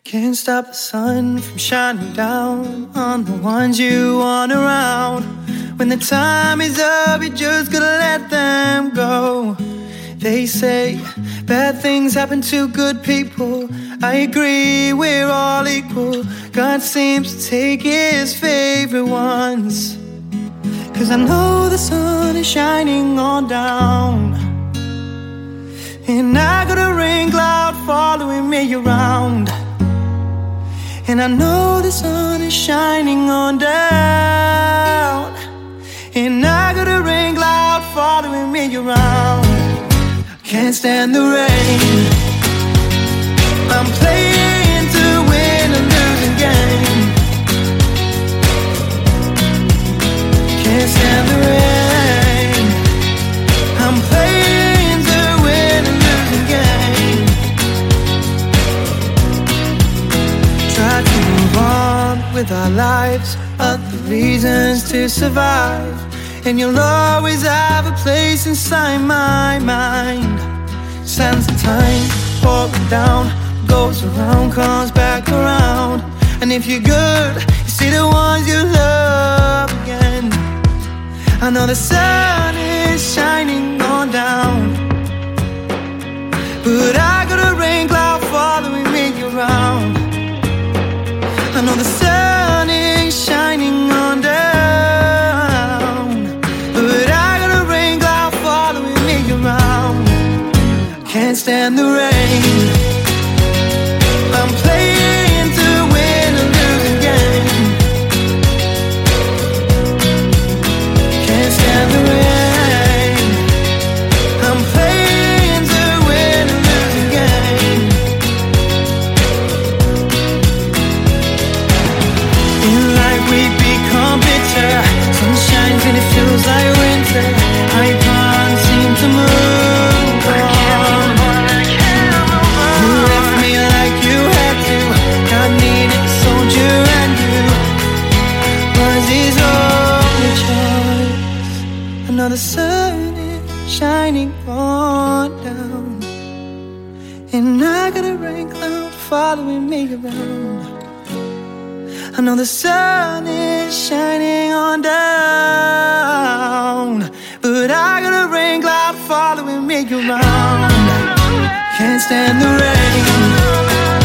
Can't stop the sun from shining down on the ones you want around. When the time is up, you just gotta let them go. They say bad things happen to good people. I agree, we're all equal. God seems to take his favorite ones. 'Cause I know the sun is shining on down, and I got a rain cloud following me around. And I know the sun is shining on down, and I got a rain cloud following me around. Can't stand the rain. I'm playing to win a losing game. Can't stand the rain. I'm playing to win a losing game. Try to move on with our lives, other reasons to survive, and you'll always have a place inside my mind. Sands of time pouring down, goes around, comes back around. And if you're good, you see the ones you love again. I know the sun is shining on down, but I got a rain cloud following me around. I know the sun is shining on down, but I got a rain cloud following me around. Can't stand the rain. I'm playing to win a losing game. Can't stand the rain. I'm playing to win a losing game. In life we become bitter. Sun shines and it feels like winter. I can't seem to move on. You left me like you had to. God needed a soldier and you was his only choice. I know the sun is shining on down, and I got a rain cloud following me around. I know the sun is shining on down, but I got a rain cloud following me around. Can't stand the rain.